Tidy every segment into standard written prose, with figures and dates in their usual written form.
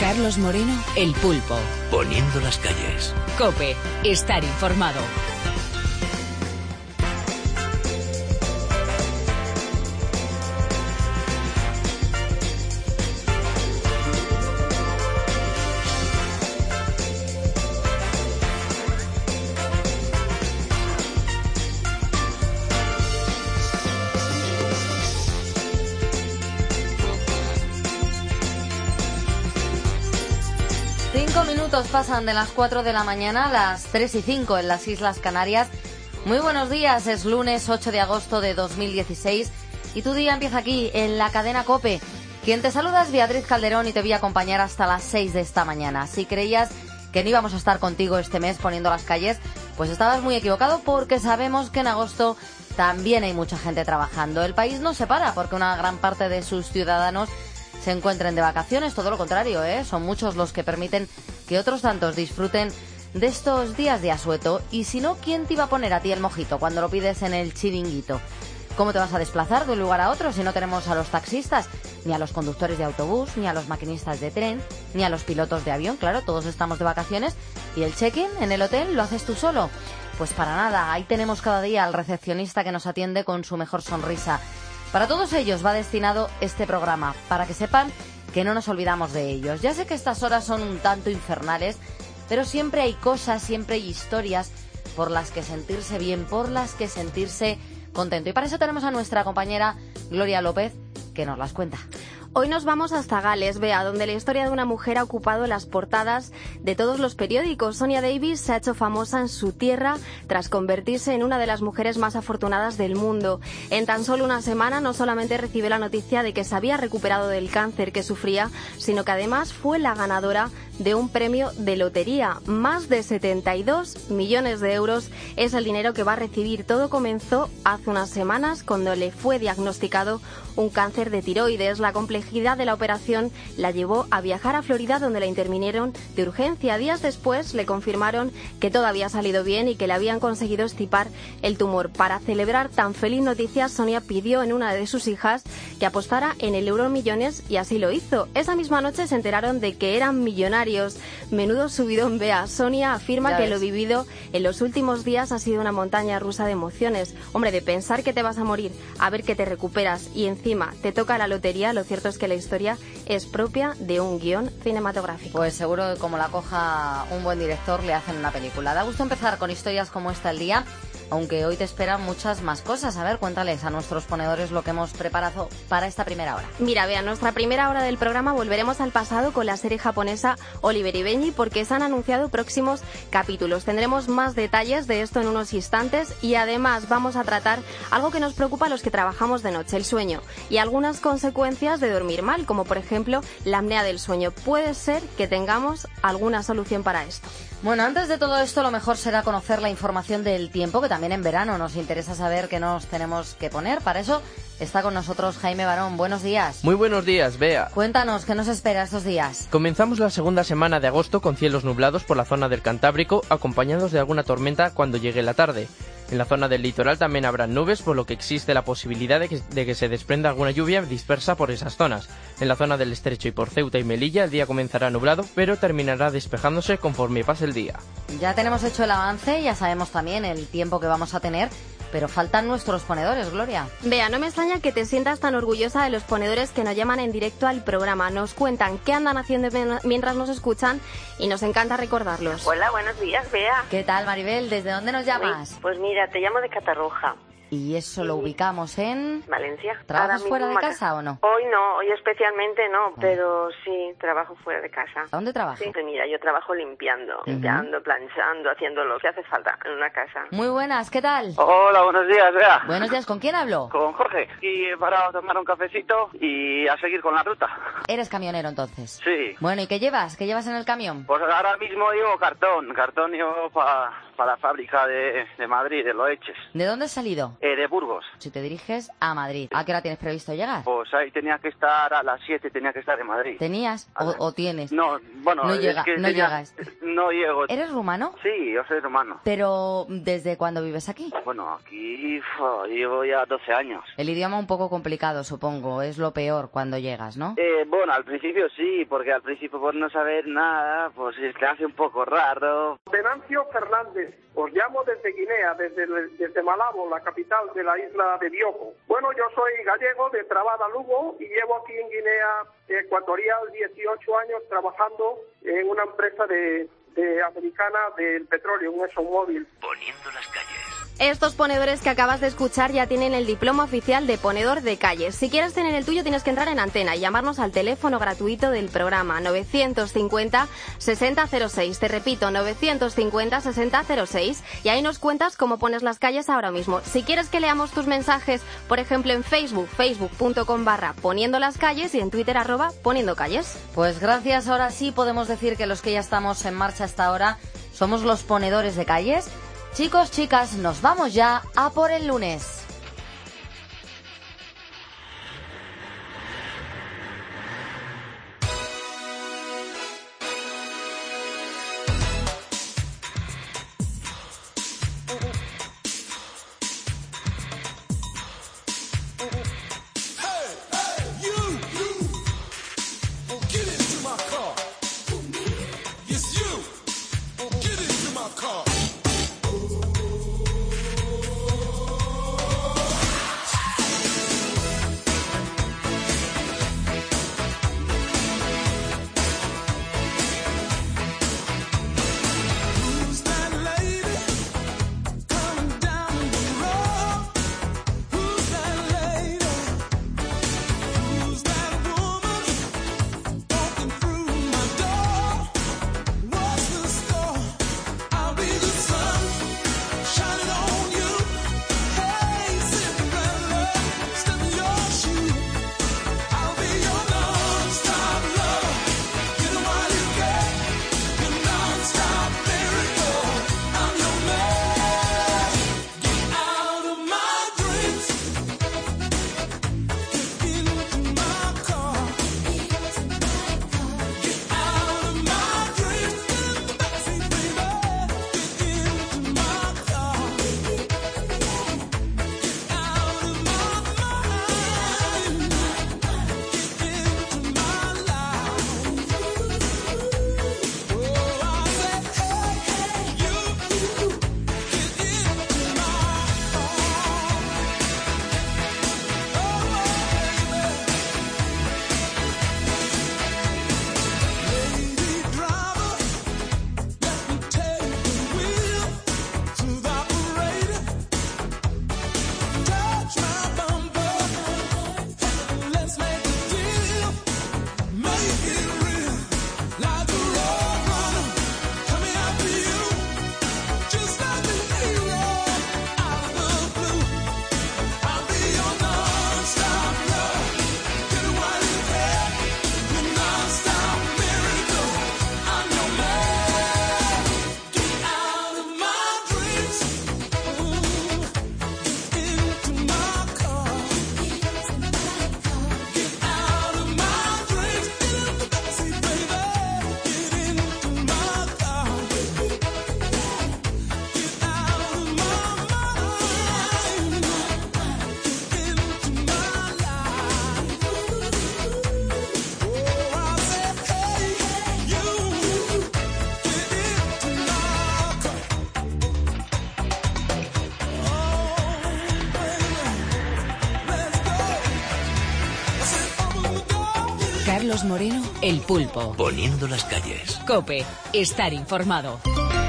Carlos Moreno, El Pulpo. Poniendo las calles. COPE, estar informado. Pasan de las 4 de la mañana, las 3 y 5 en las Islas Canarias. Muy buenos días, es lunes 8 de agosto de 2016 y tu día empieza aquí en la cadena COPE. Quien te saluda es Beatriz Calderón y te voy a acompañar hasta las 6 de esta mañana. Si creías que no íbamos a estar contigo este mes poniendo las calles, pues estabas muy equivocado, porque sabemos que en agosto también hay mucha gente trabajando. El país no se para porque una gran parte de sus ciudadanos se encuentren de vacaciones, todo lo contrario, son muchos los que permiten que otros tantos disfruten de estos días de asueto. Y si no, ¿quién te iba a poner a ti el mojito cuando lo pides en el chiringuito? ¿Cómo te vas a desplazar de un lugar a otro si no tenemos a los taxistas, ni a los conductores de autobús, ni a los maquinistas de tren, ni a los pilotos de avión? Claro, todos estamos de vacaciones y el check-in en el hotel lo haces tú solo. Pues para nada, ahí tenemos cada día al recepcionista que nos atiende con su mejor sonrisa. Para todos ellos va destinado este programa, para que sepan que no nos olvidamos de ellos. Ya sé que estas horas son un tanto infernales, pero siempre hay cosas, siempre hay historias por las que sentirse bien, por las que sentirse contento. Y para eso tenemos a nuestra compañera Gloria López, que nos las cuenta. Hoy nos vamos hasta Gales, Bea, donde la historia de una mujer ha ocupado las portadas de todos los periódicos. Sonia Davies se ha hecho famosa en su tierra tras convertirse en una de las mujeres más afortunadas del mundo. En tan solo una semana no solamente recibió la noticia de que se había recuperado del cáncer que sufría, sino que además fue la ganadora de un premio de lotería. Más de 72 millones de euros es el dinero que va a recibir. Todo comenzó hace unas semanas cuando le fue diagnosticado un cáncer de tiroides. La complejidad de la operación la llevó a viajar a Florida, donde la intervinieron de urgencia. Días después le confirmaron que todo había salido bien y que le habían conseguido extirpar el tumor. Para celebrar tan feliz noticia, Sonia pidió en una de sus hijas que apostara en el Euromillones y así lo hizo. Esa misma noche se enteraron de que eran millonarios. Menudo subidón, Bea. Sonia afirma que lo vivido en los últimos días ha sido una montaña rusa de emociones. Hombre, de pensar que te vas a morir, a ver que te recuperas y encima te toca la lotería. Lo cierto es que la historia es propia de un guión cinematográfico. Pues seguro que como la coja un buen director le hacen una película. Da gusto empezar con historias como esta el día, aunque hoy te esperan muchas más cosas. A ver, cuéntales a nuestros ponedores lo que hemos preparado para esta primera hora. Mira, Bea, nuestra primera hora del programa volveremos al pasado con la serie japonesa Oliver y Benji, porque se han anunciado próximos capítulos. Tendremos más detalles de esto en unos instantes y además vamos a tratar algo que nos preocupa a los que trabajamos de noche, el sueño, y algunas consecuencias de dormir mal, como por ejemplo la apnea del sueño. Puede ser que tengamos alguna solución para esto. Bueno, antes de todo esto, lo mejor será conocer la información del tiempo, que también en verano nos interesa saber qué nos tenemos que poner. Para eso está con nosotros Jaime Barón. Buenos días. Muy buenos días, Bea. Cuéntanos, ¿qué nos espera estos días? Comenzamos la segunda semana de agosto con cielos nublados por la zona del Cantábrico, acompañados de alguna tormenta cuando llegue la tarde. En la zona del litoral también habrá nubes, por lo que existe la posibilidad de que se desprenda alguna lluvia dispersa por esas zonas. En la zona del Estrecho y por Ceuta y Melilla el día comenzará nublado, pero terminará despejándose conforme pase el día. Ya tenemos hecho el avance, ya sabemos también el tiempo que vamos a tener, pero faltan nuestros ponedores, Gloria. Vea, no me extraña que te sientas tan orgullosa de los ponedores que nos llaman en directo al programa. Nos cuentan qué andan haciendo mientras nos escuchan y nos encanta recordarlos. Hola, buenos días, Bea. ¿Qué tal, Maribel? ¿Desde dónde nos llamas? Pues mira, te llamo de Catarroja. Y eso lo ubicamos en... Valencia. ¿Trabajas fuera de casa o no? Hoy no, hoy especialmente no, pero sí, trabajo fuera de casa. ¿Dónde trabajas? Sí, mira, yo trabajo limpiando, planchando, haciendo lo que hace falta en una casa. Muy buenas, ¿qué tal? Hola, buenos días, Bea. Buenos días, ¿con quién hablo? Con Jorge. Aquí para tomar un cafecito y a seguir con la ruta. ¿Eres camionero entonces? Sí. Bueno, ¿y qué llevas? ¿Qué llevas en el camión? Pues ahora mismo llevo cartón llevo para para la fábrica de Madrid, de Loeches. ¿De dónde has salido? De Burgos. Si te diriges a Madrid, ¿a qué hora tienes previsto llegar? Pues ahí tenía que estar a las 7, tenía que estar en Madrid. ¿Tenías o tienes? No, bueno, no, no llegas. No llego. ¿Eres rumano? Sí, yo soy rumano. ¿Pero desde cuándo vives aquí? Bueno, aquí llevo ya 12 años. El idioma un poco complicado, supongo. Es lo peor cuando llegas, ¿no? Bueno, al principio sí, porque al principio por no saber nada, pues se te hace un poco raro. Venancio Fernández, os llamo desde Guinea, desde Malabo, la capital de la isla de Bioko. Bueno, yo soy gallego de Trabada, Lugo, y llevo aquí en Guinea Ecuatorial 18 años trabajando en una empresa americana del petróleo, un ExxonMobil. Poniendo las calles. Estos ponedores que acabas de escuchar ya tienen el diploma oficial de ponedor de calles. Si quieres tener el tuyo tienes que entrar en Antena y llamarnos al teléfono gratuito del programa 950-6006. Te repito, 950-6006. Y ahí nos cuentas cómo pones las calles ahora mismo. Si quieres que leamos tus mensajes, por ejemplo en Facebook, facebook.com/poniendo las calles y en Twitter @poniendo calles. Pues gracias, ahora sí podemos decir que los que ya estamos en marcha hasta ahora somos los ponedores de calles. Chicos, chicas, nos vamos ya a por el lunes. Carlos Moreno, El Pulpo. Poniendo las calles. COPE, estar informado.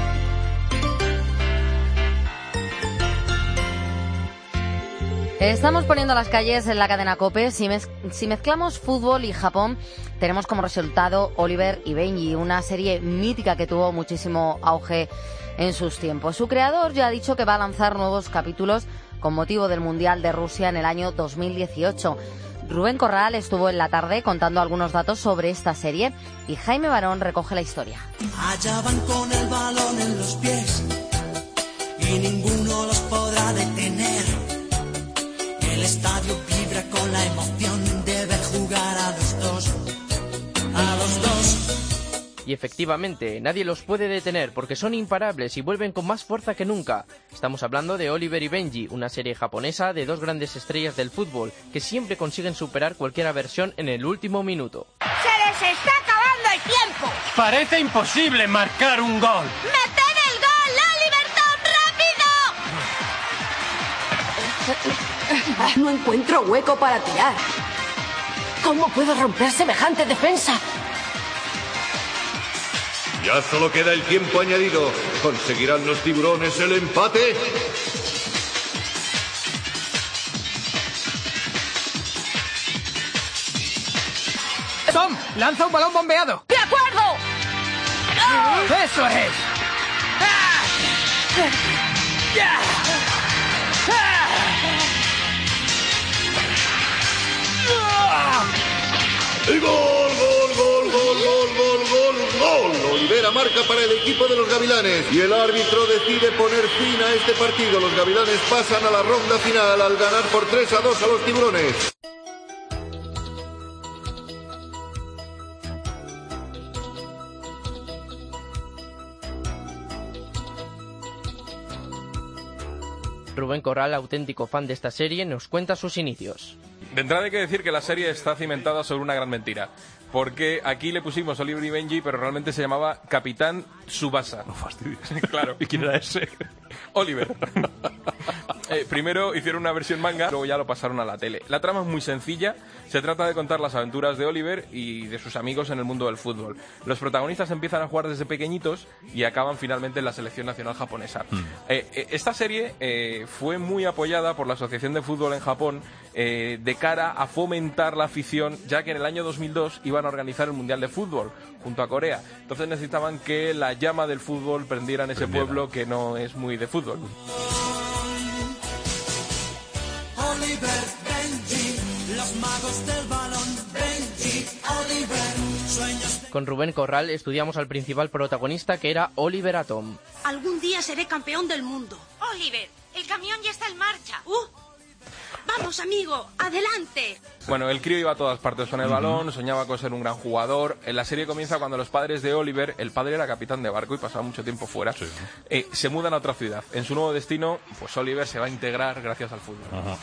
Estamos poniendo las calles en la cadena COPE. Si mezclamos fútbol y Japón, tenemos como resultado Oliver y Benji, una serie mítica que tuvo muchísimo auge en sus tiempos. Su creador ya ha dicho que va a lanzar nuevos capítulos con motivo del Mundial de Rusia en el año 2018. Rubén Corral estuvo en la tarde contando algunos datos sobre esta serie y Jaime Barón recoge la historia. Allá van con el balón en los pies, y ninguno los podrá detener. El estadio vibra con la emoción de ver jugar a los dos. Y efectivamente, nadie los puede detener porque son imparables y vuelven con más fuerza que nunca. Estamos hablando de Oliver y Benji, una serie japonesa de dos grandes estrellas del fútbol que siempre consiguen superar cualquier aversión en el último minuto. ¡Se les está acabando el tiempo! Parece imposible marcar un gol. ¡Meted el gol, Oliver, rápido! No encuentro hueco para tirar. ¿Cómo puedo romper semejante defensa? Ya solo queda el tiempo añadido. ¿Conseguirán los tiburones el empate? ¡Tom! ¡Lanza un balón bombeado! ¡De acuerdo! ¡Oh! ¡Eso es! ¡Ah! ¡Ya! ¡Ah! ¡El gol, gol, gol, gol, gol, gol, gol, gol! Olivera marca para el equipo de los Gavilanes y el árbitro decide poner fin a este partido. Los Gavilanes pasan a la ronda final al ganar por 3-2 a los Tiburones. Rubén Corral, auténtico fan de esta serie, nos cuenta sus inicios. De entrada hay que decir que la serie está cimentada sobre una gran mentira. Porque aquí le pusimos Oliver y Benji, pero realmente se llamaba Capitán Tsubasa. No fastidies. Claro. ¿Y quién era ese? Oliver. Primero hicieron una versión manga, luego ya lo pasaron a la tele. La trama es muy sencilla. Se trata de contar las aventuras de Oliver y de sus amigos en el mundo del fútbol. Los protagonistas empiezan a jugar desde pequeñitos y acaban finalmente en la selección nacional japonesa. Esta serie fue muy apoyada por la Asociación de Fútbol en Japón de cara a fomentar la afición, ya que en el año 2002 iban a organizar el Mundial de Fútbol junto a Corea. Entonces necesitaban que la llama del fútbol prendiera en ese pueblo que no es muy de fútbol. Oliver, Benji, los magos del balón. Benji, Oliver, sueños de... Con Rubén Corral estudiamos al principal protagonista, que era Oliver Atom. Algún día seré campeón del mundo. Oliver, el camión ya está en marcha. Vamos, amigo, adelante. Bueno, el crío iba a todas partes con el balón, soñaba con ser un gran jugador. La serie comienza cuando los padres de Oliver, el padre era capitán de barco y pasaba mucho tiempo fuera, se mudan a otra ciudad. En su nuevo destino, pues Oliver se va a integrar gracias al fútbol. Ajá.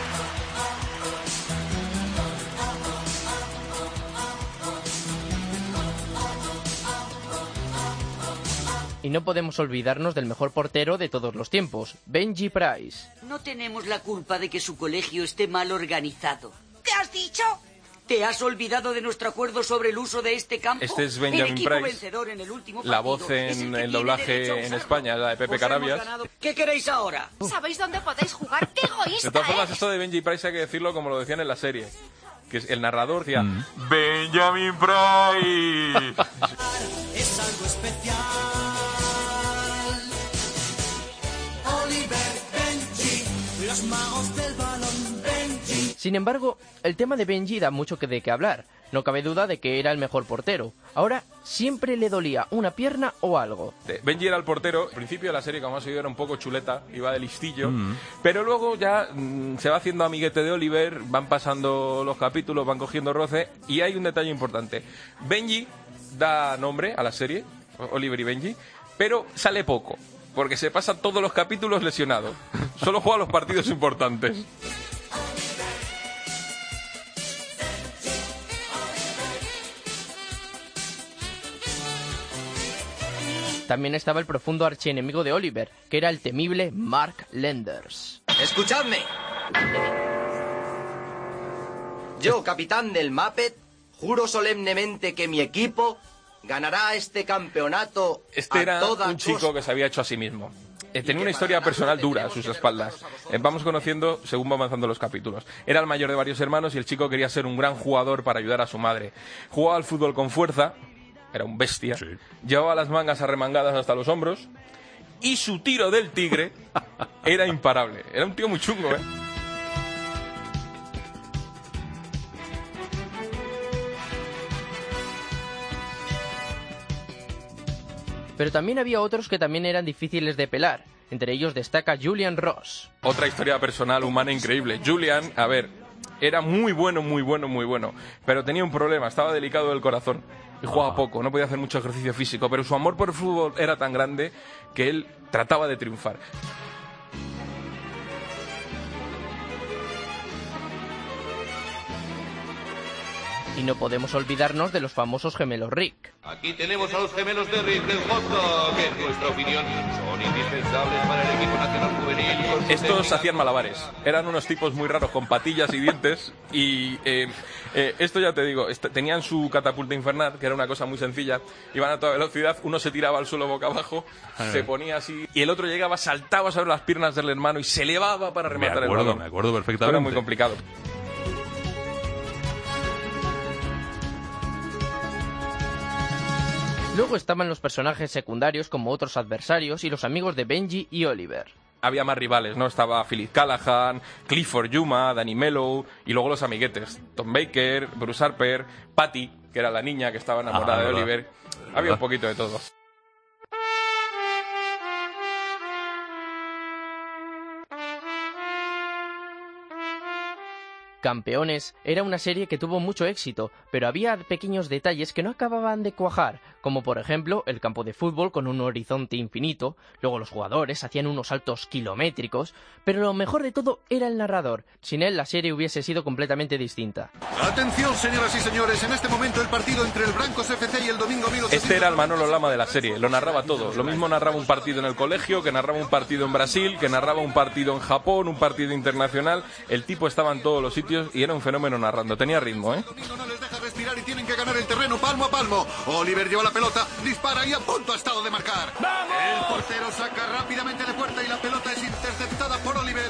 Y no podemos olvidarnos del mejor portero de todos los tiempos, Benji Price. No tenemos la culpa de que su colegio esté mal organizado. ¿Qué has dicho? ¿Te has olvidado de nuestro acuerdo sobre el uso de este campo? Este es Benjamin Price, en el último la voz en el doblaje en España, la de Pepe Carabias. ¿Qué queréis ahora? ¿Sabéis dónde podéis jugar? ¡Qué egoísta! De todas formas, esto de Benji Price hay que decirlo como lo decían en la serie. Que el narrador decía, Benjamin Price. Es algo especial. Oliver, Benji, los magos del balón. Benji. Sin embargo, el tema de Benji da mucho de qué hablar. No cabe duda de que era el mejor portero. Ahora, siempre le dolía una pierna o algo. Benji era el portero. Al principio de la serie, como has oído, era un poco chuleta, iba de listillo. Pero luego ya se va haciendo amiguete de Oliver, van pasando los capítulos, van cogiendo roce. Y hay un detalle importante. Benji da nombre a la serie, Oliver y Benji, pero sale poco, porque se pasa todos los capítulos lesionado. Solo juega los partidos importantes. También estaba el profundo archienemigo de Oliver, que era el temible Mark Lenders. ¡Escuchadme! Yo, capitán del Muppet, juro solemnemente que mi equipo ganará este campeonato Este era un chico que se había hecho a sí mismo. Tenía una historia personal dura a sus espaldas. Vamos conociendo según van avanzando los capítulos. Era el mayor de varios hermanos y el chico quería ser un gran jugador para ayudar a su madre. Jugaba al fútbol con fuerza, era un bestia, llevaba las mangas arremangadas hasta los hombros y su tiro del tigre era imparable. Era un tío muy chungo, ¿eh? Pero también había otros que también eran difíciles de pelar. Entre ellos destaca Julian Ross. Otra historia personal humana increíble. Julian, a ver, era muy bueno, pero tenía un problema, estaba delicado del corazón y jugaba poco, no podía hacer mucho ejercicio físico, pero su amor por el fútbol era tan grande que él trataba de triunfar. Y no podemos olvidarnos de los famosos gemelos Rick. Aquí tenemos a los gemelos de Rick del hot dog, que en nuestra opinión son indispensables para el equipo nacional juvenil. Estos hacían malabares, eran unos tipos muy raros con patillas y dientes y esto ya te digo, tenían su catapulta infernal, que era una cosa muy sencilla, iban a toda velocidad, uno se tiraba al suelo boca abajo, se ponía así y el otro llegaba, saltaba sobre las piernas del hermano y se elevaba para rematar el balón. Me acuerdo perfectamente. Era muy complicado. Luego estaban los personajes secundarios como otros adversarios y los amigos de Benji y Oliver. Había más rivales, ¿no? Estaba Philip Callahan, Clifford Yuma, Danny Mello y luego los amiguetes. Tom Baker, Bruce Harper, Patty, que era la niña que estaba enamorada de Oliver. Había un poquito de todo. Campeones era una serie que tuvo mucho éxito, pero había pequeños detalles que no acababan de cuajar, como por ejemplo el campo de fútbol con un horizonte infinito, luego los jugadores hacían unos saltos kilométricos, pero lo mejor de todo era el narrador. Sin él la serie hubiese sido completamente distinta. Atención, señoras y señores, en este momento el partido entre el Brancos FC y el Domingo 1800... Este era el Manolo Lama de la serie, lo narraba todo. Lo mismo narraba un partido en el colegio, que narraba un partido en Brasil, que narraba un partido en Japón, un partido internacional. El tipo estaba en todos los sitios y era un fenómeno narrando, tenía ritmo, ¿eh? No les deja respirar y tienen que ganar el terreno palmo a palmo. Oliver lleva la pelota, dispara y a punto ha estado de marcar. ¡Vamos! El portero saca rápidamente de puerta y la pelota es interceptada por Oliver.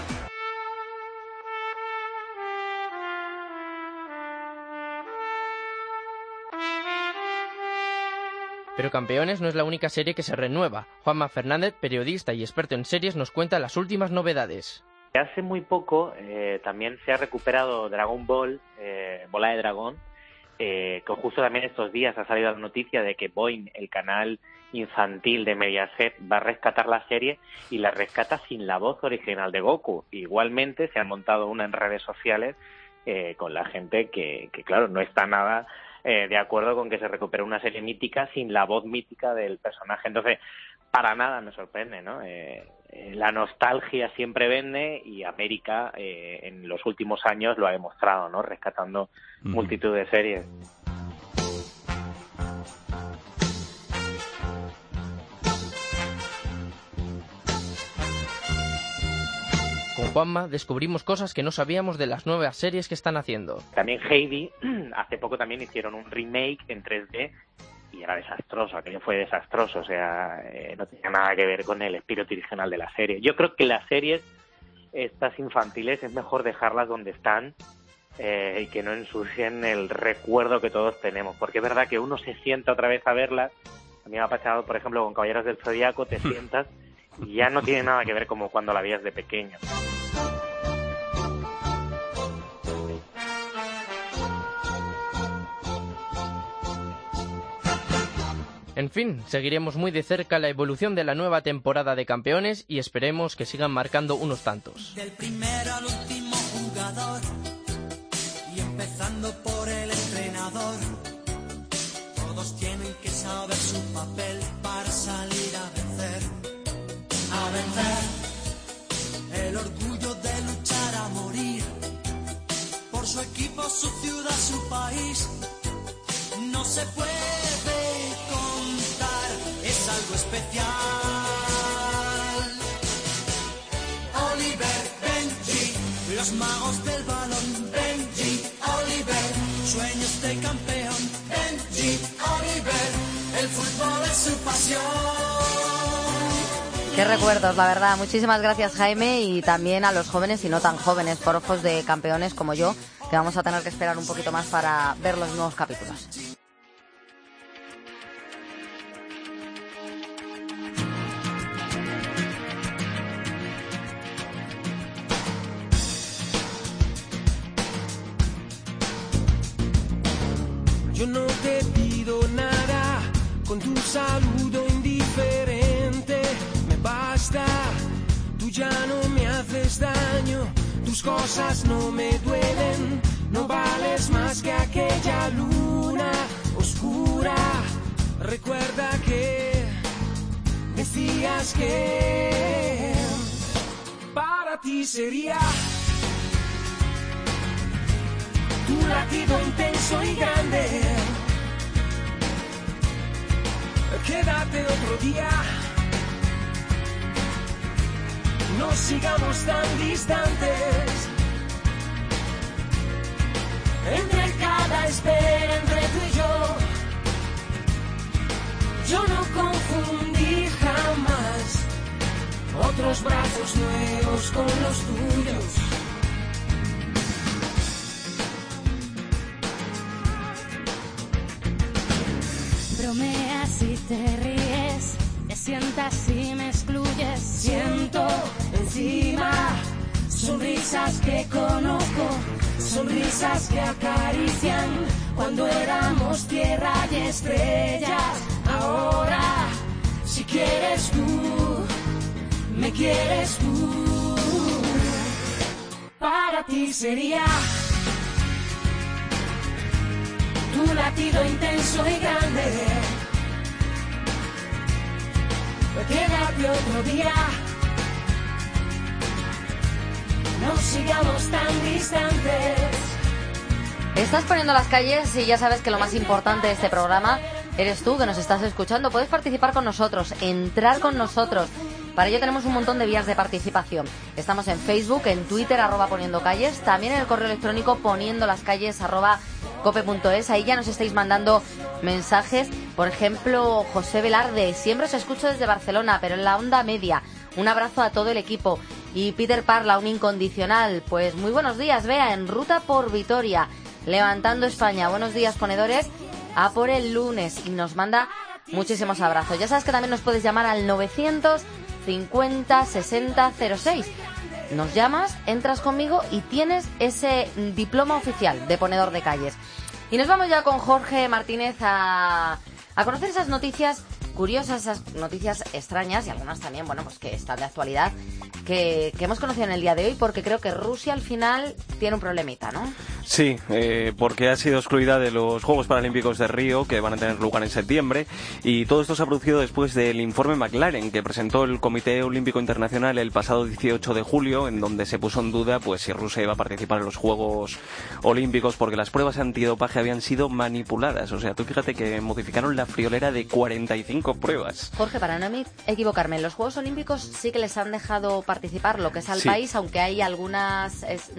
Pero Campeones no es la única serie que se renueva. Juanma Fernández, periodista y experto en series, nos cuenta las últimas novedades. Hace muy poco también se ha recuperado Dragon Ball, Bola de Dragón, que justo también estos días ha salido la noticia de que Boing, el canal infantil de Mediaset, va a rescatar la serie y la rescata sin la voz original de Goku. Igualmente se ha montado una en redes sociales con la gente que claro, no está nada de acuerdo con que se recupere una serie mítica sin la voz mítica del personaje. Entonces, para nada me sorprende, ¿no? La nostalgia siempre vende y América en los últimos años lo ha demostrado, ¿no? Rescatando multitud de series. Con Juanma descubrimos cosas que no sabíamos de las nuevas series que están haciendo. También Heidi, hace poco también hicieron un remake en 3D y era desastroso, aquello fue desastroso, o sea, no tenía nada que ver con el espíritu original de la serie. Yo creo que las series, estas infantiles, es mejor dejarlas donde están y que no ensucien el recuerdo que todos tenemos, porque es verdad que uno se sienta otra vez a verlas. A mí me ha pasado, por ejemplo, con Caballeros del Zodíaco, te sientas y ya no tiene nada que ver como cuando la veías de pequeño. En fin, seguiremos muy de cerca la evolución de la nueva temporada de Campeones y esperemos que sigan marcando unos tantos. Del primero al último jugador y empezando por el entrenador, todos tienen que saber su papel para salir a vencer. A vencer el orgullo de luchar a morir por su equipo, su ciudad, su país. No se puede contar, es algo especial. Oliver, Benji, los magos del balón. Benji, Oliver, sueños de campeón. Benji, Oliver, el fútbol es su pasión. Qué recuerdos, la verdad. Muchísimas gracias, Jaime, y también a los jóvenes y no tan jóvenes forofos de Campeones como yo, que vamos a tener que esperar un poquito más para ver los nuevos capítulos. Yo no te pido nada, con tu saludo indiferente me basta cosas no me duelen, no vales más que aquella luna oscura. Recuerda que decías que para ti sería tu latido intenso y grande. Quédate otro día, no sigamos tan distantes. Entre cada espera, entre tú y yo no confundí jamás otros brazos nuevos con los tuyos. Bromeas y te ríes, te sientas y me excluyes. Siento encima sonrisas que conozco, sonrisas que acarician cuando éramos tierra y estrellas. Ahora, si quieres tú, me quieres tú. Para ti sería tu latido intenso y grande. Quédate otro día, no sigamos tan distantes. Estás poniendo las calles y ya sabes que lo más importante de este programa eres tú, que nos estás escuchando. Puedes participar con nosotros, entrar con nosotros. Para ello tenemos un montón de vías de participación. Estamos en Facebook, en Twitter, @poniendocalles, también en el correo electrónico poniendolascalles @cope.es. Ahí ya nos estáis mandando mensajes. Por ejemplo, José Velarde: siempre os escucho desde Barcelona, pero en la onda media. Un abrazo a todo el equipo. Y Peter Parla, un incondicional: pues muy buenos días, Bea, en ruta por Vitoria, levantando España. Buenos días, ponedores, a por el lunes. Y nos manda muchísimos abrazos. Ya sabes que también nos puedes llamar al 950 60 06. Nos llamas, entras conmigo y tienes ese diploma oficial de ponedor de calles. Y nos vamos ya con Jorge Martínez a conocer esas noticias curiosas, esas noticias extrañas y algunas también, bueno, pues que están de actualidad, que hemos conocido en el día de hoy, porque creo que Rusia al final tiene un problemita, ¿no? Sí, porque ha sido excluida de los Juegos Paralímpicos de Río, que van a tener lugar en septiembre, y todo esto se ha producido después del informe McLaren que presentó el Comité Olímpico Internacional el pasado 18 de julio, en donde se puso en duda pues si Rusia iba a participar en los Juegos Olímpicos, porque las pruebas antidopaje habían sido manipuladas. O sea, tú fíjate que modificaron la friolera de 45 pruebas. Jorge, para no equivocarme, en los Juegos Olímpicos sí que les han dejado participar lo que es al país, aunque hay algunos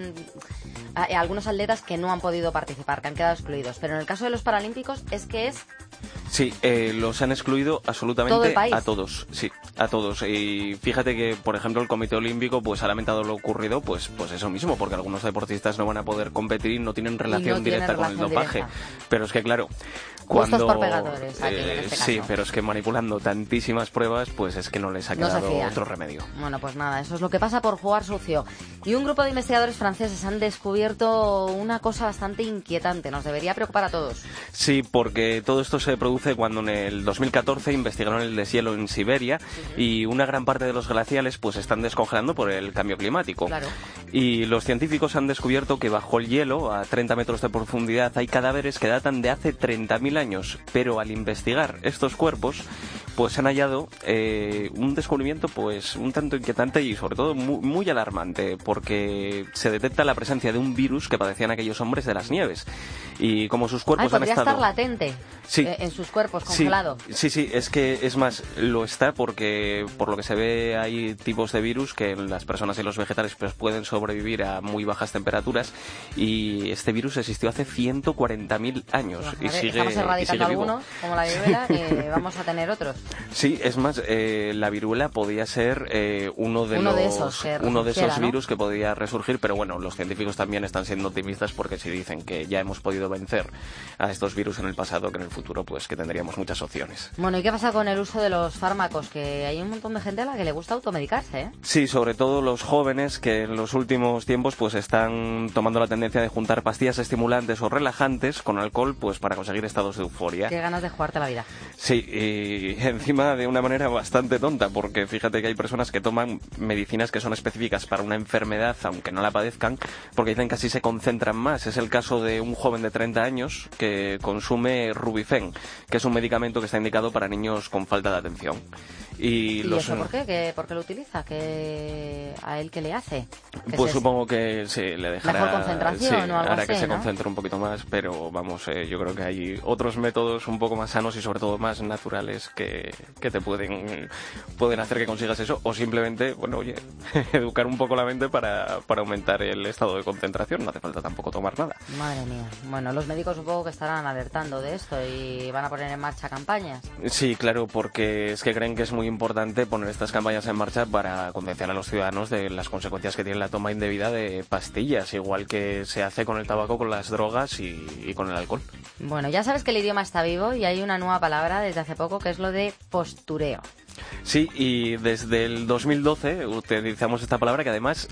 atletas que no han podido participar, que han quedado excluidos. Pero en el caso de los Paralímpicos es que es... Sí, los han excluido absolutamente ¿todo el país? A todos, sí, a todos. Y fíjate que, por ejemplo, el Comité Olímpico pues ha lamentado lo ocurrido, pues eso mismo, porque algunos deportistas no van a poder competir y no tienen relación directa con el dopaje. Pero es que, claro, cuando... Gustos por pegadores, aquí, en este caso. Sí, pero es que manipulando tantísimas pruebas, pues es que no les ha quedado otro remedio. Bueno, pues nada, eso es lo que pasa por jugar sucio. Y un grupo de investigadores franceses han descubierto una cosa bastante inquietante, nos debería preocupar a todos. Sí, porque todo esto se produce cuando en el 2014 investigaron el deshielo en Siberia y una gran parte de los glaciales pues están descongelando por el cambio climático. Claro. Y los científicos han descubierto que bajo el hielo, a 30 metros de profundidad, hay cadáveres que datan de hace 30.000 años, pero al investigar estos cuerpos pues han hallado un descubrimiento pues un tanto inquietante y sobre todo muy alarmante, porque se detecta la presencia de un virus que padecían aquellos hombres de las nieves, y como sus cuerpos han estado... estar latente en sus cuerpos, congelado. Sí, es que es más, lo está porque por lo que se ve hay tipos de virus que en las personas y los vegetales pues pueden sobrevivir a muy bajas temperaturas, y este virus existió hace 140.000 años y sigue, estamos erradicando algunos, como la viruela, que vamos a tener otros. Sí, es más, la viruela podía ser uno de esos virus, ¿no?, que podía resurgir, pero bueno, los científicos también están siendo optimistas porque si dicen que ya hemos podido vencer a estos virus en el pasado, que en el futuro pues que tendríamos muchas opciones. Bueno, ¿y qué pasa con el uso de los fármacos? Que hay un montón de gente a la que le gusta automedicarse, ¿eh? Sí, sobre todo los jóvenes, que en los últimos tiempos pues están tomando la tendencia de juntar pastillas estimulantes o relajantes con alcohol pues para conseguir estados de euforia. Qué ganas de jugarte la vida. Sí, y encima de una manera bastante tonta, porque fíjate que hay personas que toman medicinas que son específicas para una enfermedad, aunque no la padezcan, porque dicen que así se concentran más. Es el caso de un joven de 30 años que consume Rubifen, que es un medicamento que está indicado para niños con falta de atención. ¿Y eso por qué? ¿Por qué lo utiliza? ¿A él qué le hace? Pues supongo que sí, le dejará... ¿Mejor concentración o algo hará así, que se ¿no? concentre un poquito más, pero vamos, yo creo que hay otros métodos un poco más sanos y sobre todo más naturales que te pueden hacer que consigas eso, o simplemente, bueno, oye, educar un poco la mente para aumentar el estado de concentración. No hace falta tampoco tomar nada. Madre mía. Bueno, los médicos supongo que estarán alertando de esto y van a poner en marcha campañas. Sí, claro, porque es que creen que es muy importante poner estas campañas en marcha para concienciar a los ciudadanos de las consecuencias que tiene la toma indebida de pastillas, igual que se hace con el tabaco, con las drogas y con el alcohol. Bueno, ya sabes que el idioma está vivo y hay una nueva palabra desde hace poco que es lo de postureo. Sí, y desde el 2012 utilizamos esta palabra que además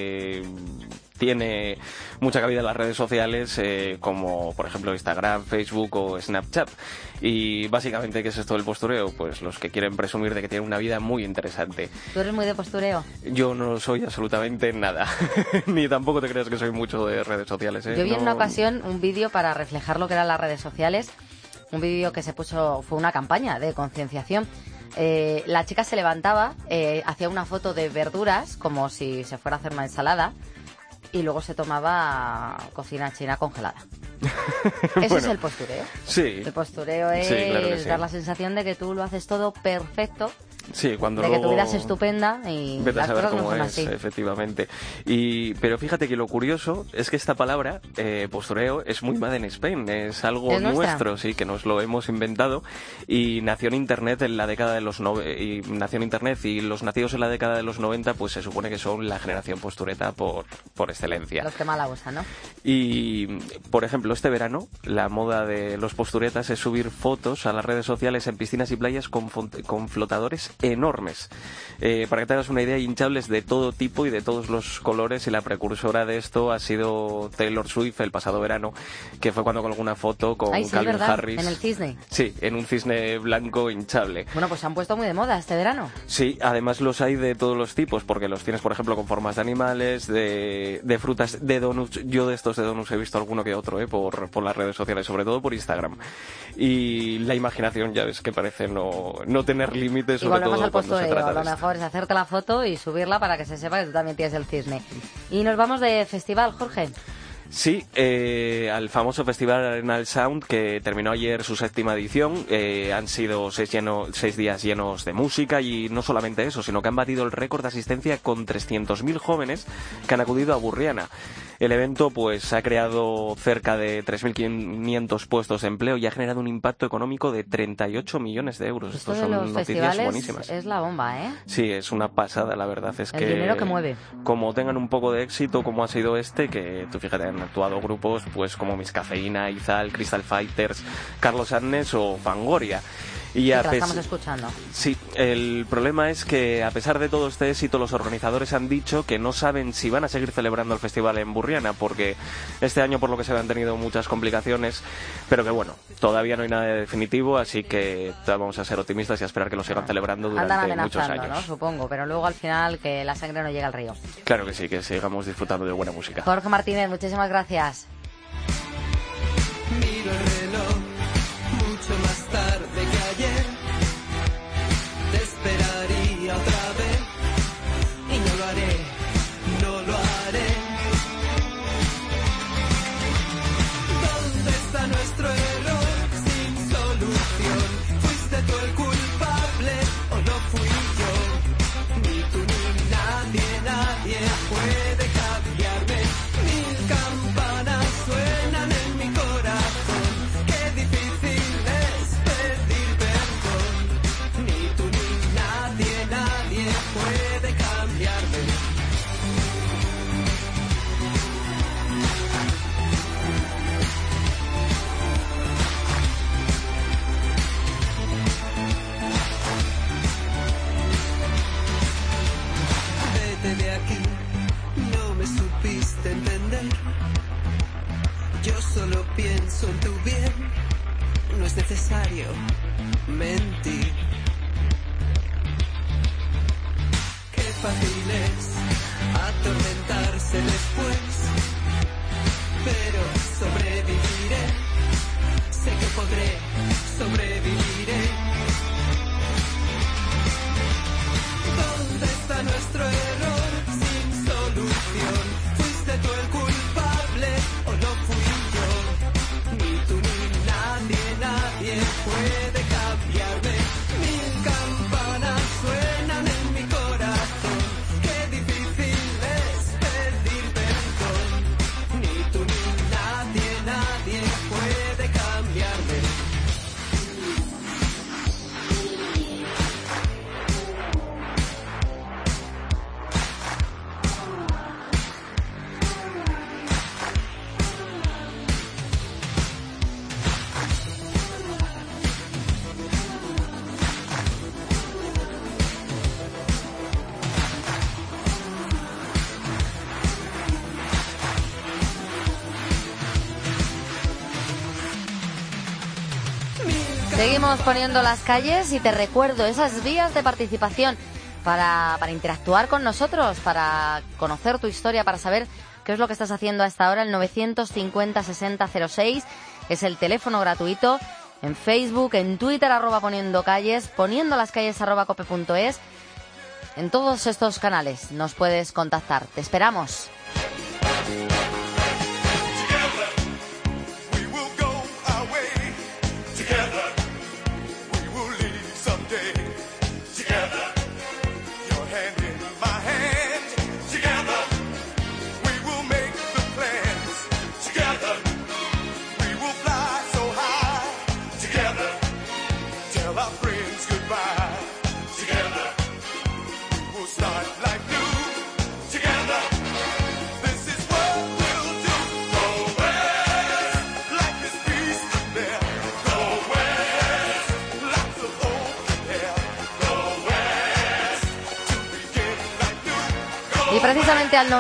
tiene mucha cabida en las redes sociales como por ejemplo Instagram, Facebook o Snapchat. Y básicamente, ¿qué es esto del postureo? Pues los que quieren presumir de que tienen una vida muy interesante. ¿Tú eres muy de postureo? Yo no soy absolutamente nada. Ni tampoco te creas que soy mucho de redes sociales. Yo vi en una ocasión un vídeo para reflejar lo que eran las redes sociales. Un vídeo que se puso, fue una campaña de concienciación. La chica se levantaba, hacía una foto de verduras como si se fuera a hacer una ensalada y luego se tomaba cocina china congelada. ¿Eso bueno, es el postureo? Sí. El postureo es claro que sí. dar la sensación de que tú lo haces todo perfecto. Sí, cuando de luego... que tu vida es estupenda y vete las a saber cosas no cómo son es, así. efectivamente. Pero fíjate que lo curioso es que esta palabra, postureo, es muy made in Spain, es algo ¿Es nuestro, sí, que nos lo hemos inventado y nació en Internet en la década de los y los nacidos en la década de los 90 pues se supone que son la generación postureta por excelencia. Los que más la usan, ¿no? Y, por ejemplo, este verano la moda de los posturetas es subir fotos a las redes sociales en piscinas y playas con flotadores enormes. Para que te hagas una idea, hinchables de todo tipo y de todos los colores, y la precursora de esto ha sido Taylor Swift el pasado verano, que fue cuando colgó una foto con sí, Calvin ¿verdad? Harris. En el cisne. Sí, en un cisne blanco hinchable. Bueno, pues se han puesto muy de moda este verano. Sí, además los hay de todos los tipos, porque los tienes, por ejemplo, con formas de animales, de frutas, de donuts. Yo de estos de donuts he visto alguno que otro, por las redes sociales, sobre todo por Instagram. Y la imaginación, ya ves que parece no tener límites, sobre todo al cuando se postureo. trata de Lo esto. mejor es hacerte la foto y subirla para que se sepa que tú también tienes el cisne. Y nos vamos de festival, Jorge. Sí, al famoso Festival Arenal Sound, que terminó ayer su 7ª edición. Han sido 6 días llenos de música, y no solamente eso, sino que han batido el récord de asistencia con 300.000 jóvenes que han acudido a Burriana. El evento pues ha creado cerca de 3.500 puestos de empleo y ha generado un impacto económico de 38 millones de euros. Esto Estos de son los noticias festivales buenísimas. es la bomba, ¿eh? Sí, es una pasada, la verdad. Es el que dinero que mueve. Como tengan un poco de éxito, como ha sido este, que tú fíjate, han actuado grupos pues como Miss Cafeína, Izal, Crystal Fighters, Carlos Arnes o Fangoria. Y la estamos escuchando. Sí, el problema es que a pesar de todo este éxito, los organizadores han dicho que no saben si van a seguir celebrando el festival en Burriana, porque este año, por lo que se ve, han tenido muchas complicaciones, pero que bueno, todavía no hay nada definitivo, así que vamos a ser optimistas y a esperar que lo sigan celebrando durante muchos años. ¿no? Supongo, pero luego al final que la sangre no llega al río. Claro que sí, que sigamos disfrutando de buena música. Jorge Martínez, muchísimas gracias. Miro el reloj, mucho más tarde que ayer. Te esperaría otra vez y no lo haré, no lo haré. ¿Dónde está nuestro error sin solución? ¿Fuiste tú el culpable o no fui yo? Ni tú ni nadie puede cambiarme. 1000 campanas suenan en mi corazón. Qué difícil es pedir perdón. Ni tú ni nadie puede cambiarme. fáciles atormentarse después, pero sobreviviré, sé que podré, sobreviviré. ¿Dónde está nuestro error sin solución? ¿Fuiste tú el culpable o no fui yo? Ni tú ni nadie, nadie puede cambiarme. Mil campanas suenan en mi corazón. Qué difícil es pedir perdón. Ni tú ni nadie, nadie puede cambiarme. Seguimos poniendo las calles y te recuerdo esas vías de participación para interactuar con nosotros, para conocer tu historia, para saber qué es lo que estás haciendo a esta hora. El 950-60-06 es el teléfono gratuito. En Facebook, en Twitter, @poniendocalles, poniendolascalles @cope.es. En todos estos canales nos puedes contactar. Te esperamos. Y precisamente al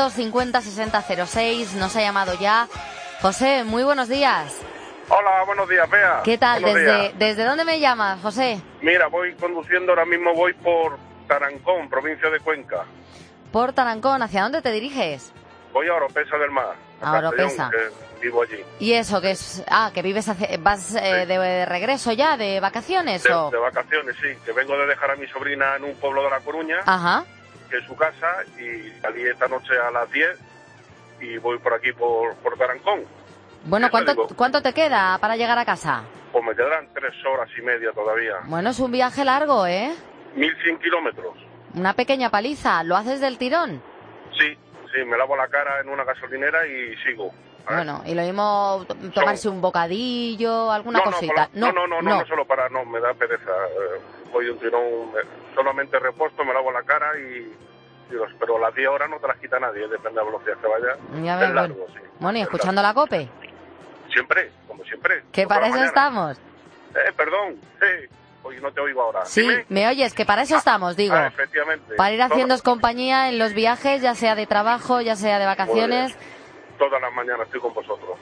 950-60-06 nos ha llamado ya José. Muy buenos días. Hola, buenos días, Bea. ¿Qué tal? Buenos días. ¿Desde dónde me llamas, José? Mira, voy conduciendo, ahora mismo voy por Tarancón, provincia de Cuenca. Por Tarancón, ¿hacia dónde te diriges? Voy a Oropesa del Mar. A Oropesa. Que vivo allí. ¿Y eso que es? Que vives, vas de regreso ya, de vacaciones o... De vacaciones, sí, que vengo de dejar a mi sobrina en un pueblo de La Coruña. Ajá. Que es su casa, y salí esta noche a las 10 y voy por aquí por Tarancón. Bueno, ¿cuánto te queda para llegar a casa? Pues me quedarán 3 horas y media todavía. Bueno, es un viaje largo, ¿eh? 1100 kilómetros. Una pequeña paliza. ¿Lo haces del tirón? Sí, me lavo la cara en una gasolinera y sigo. Bueno, y lo mismo tomarse un bocadillo, alguna cosita. No solo para, no, me da pereza. Voy de un tirón, solamente repuesto, me lavo la cara pero las 10 horas no te las quita nadie, depende de la velocidad que vaya. Ya ves, largo, sí. Bueno, ¿y escuchando la COPE? Siempre, como siempre. Que para eso estamos. Perdón, sí. Oye, no te oigo ahora. Sí, ¿me oyes? Que para eso estamos, digo. Efectivamente. Para ir haciéndoos compañía en los viajes, ya sea de trabajo, ya sea de vacaciones. Todas las mañanas estoy con vosotros.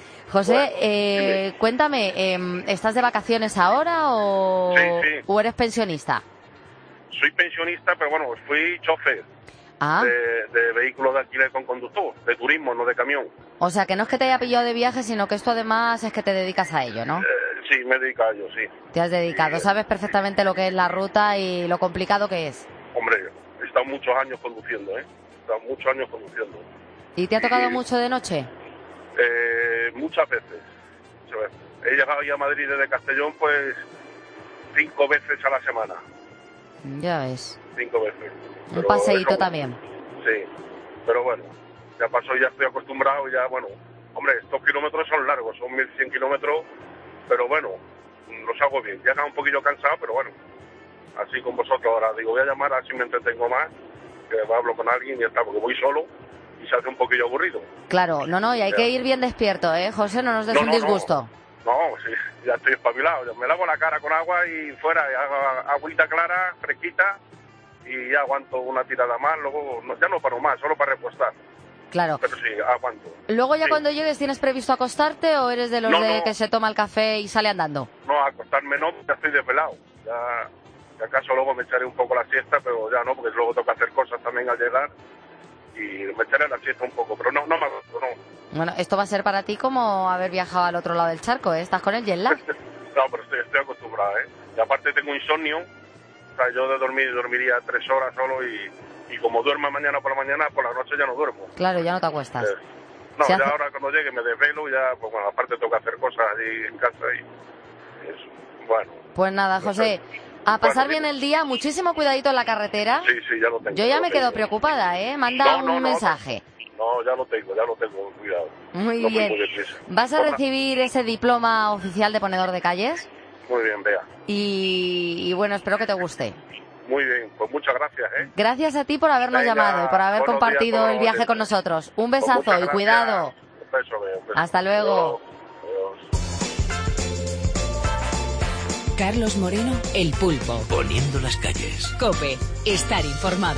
José, cuéntame, ¿estás de vacaciones ahora o eres pensionista? Soy pensionista, pero bueno, fui chofer de vehículos de alquiler con conductor, de turismo, no de camión. O sea, que no es que te haya pillado de viaje, sino que esto además es que te dedicas a ello, ¿no? Sí, me he dedicado a ello, sí. Te has dedicado, sabes perfectamente lo que es la ruta y lo complicado que es. Hombre, he estado muchos años conduciendo, ¿Y te ha tocado mucho de noche? Muchas veces. He llegado ya a Madrid desde Castellón, pues 5 veces a la semana. Ya ves. 5 veces. Un paseíto también. Sí, pero bueno, ya pasó, ya estoy acostumbrado, ya bueno. Hombre, estos kilómetros son largos, son 1100 kilómetros, pero bueno, los hago bien. Llega un poquillo cansado, pero bueno, así con vosotros ahora. Digo, voy a llamar, así me entretengo más, que hablo con alguien y ya está, porque voy solo y se hace un poquillo aburrido. Claro, no, y hay que ir bien despierto, José, no nos des un disgusto. No, sí, ya estoy espabilado. Me lavo la cara con agua y fuera, y hago agüita clara, fresquita, y ya aguanto una tirada más. Luego ya no paro más, solo para repostar. Claro. Pero sí, aguanto. Luego ya cuando llegues, ¿tienes previsto acostarte o eres de los que se toma el café y sale andando? No, acostarme no, ya estoy desvelado. Ya Si acaso luego me echaré un poco la siesta, pero ya no, porque luego toca hacer cosas también al llegar. Y me echaré la siesta un poco, pero no me agosto, no. Bueno, esto va a ser para ti como haber viajado al otro lado del charco, ¿eh? ¿Estás con el jet lag? No, pero estoy acostumbrado, ¿eh? Y aparte tengo insomnio, o sea, yo de dormiría 3 horas solo y como duermo mañana, por la noche ya no duermo. Claro, ya no te acuestas. No, ya ahora cuando llegue me desvelo, ya, pues bueno, aparte tengo que hacer cosas allí en casa y eso, bueno. Pues nada, José, a pasar bien el día, muchísimo cuidadito en la carretera. Sí, ya lo tengo. Yo ya me quedo preocupada, ¿eh? Manda un mensaje. No, ya lo tengo, cuidado. Muy bien. ¿Vas a recibir ese diploma oficial de ponedor de calles? Muy bien, Bea. Y bueno, espero que te guste. Muy bien, pues muchas gracias, ¿eh? Gracias a ti por habernos llamado y por haber compartido el viaje con nosotros. Un besazo y cuidado. Un beso, Bea. Hasta luego. Carlos Moreno, El Pulpo. Poniendo las calles. COPE. Estar informado.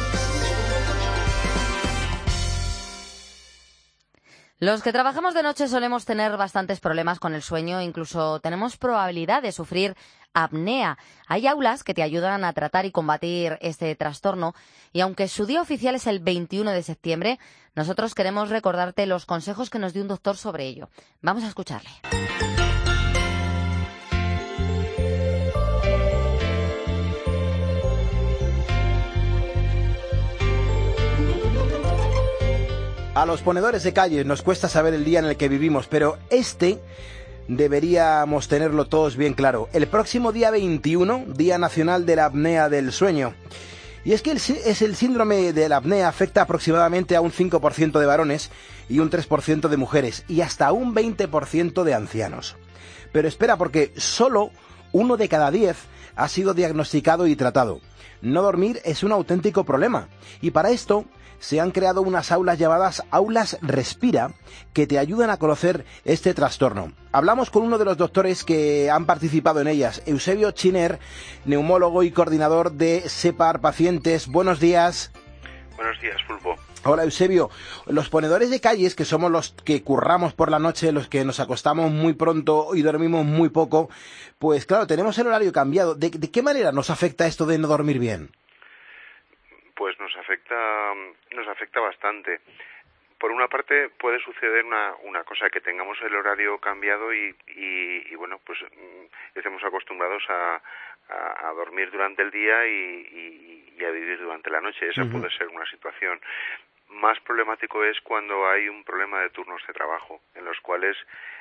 Los que trabajamos de noche solemos tener bastantes problemas con el sueño, incluso tenemos probabilidad de sufrir apnea. Hay aulas que te ayudan a tratar y combatir este trastorno y aunque su día oficial es el 21 de septiembre, nosotros queremos recordarte los consejos que nos dio un doctor sobre ello. Vamos a escucharle. A los ponedores de calles nos cuesta saber el día en el que vivimos, pero deberíamos tenerlo todos bien claro. El próximo día 21, Día Nacional de la Apnea del Sueño. Y es que el síndrome de la apnea afecta aproximadamente a un 5% de varones y un 3% de mujeres y hasta un 20% de ancianos. Pero espera, porque solo 1 de cada 10 ha sido diagnosticado y tratado. No dormir es un auténtico problema y para esto se han creado unas aulas llamadas Aulas Respira que te ayudan a conocer este trastorno. Hablamos con uno de los doctores que han participado en ellas, Eusebio Chiner, neumólogo y coordinador de SEPAR Pacientes. Buenos días. Buenos días, Pulpo. Hola, Eusebio. Los ponedores de calles, que somos los que curramos por la noche, los que nos acostamos muy pronto y dormimos muy poco, pues claro, tenemos el horario cambiado. ¿De qué manera nos afecta esto de no dormir bien? Pues nos afecta bastante. Por una parte puede suceder una cosa, que tengamos el horario cambiado y bueno, pues estemos acostumbrados a dormir durante el día y a vivir durante la noche. Esa puede ser una situación. Más problemático es cuando hay un problema de turnos de trabajo, en los cuales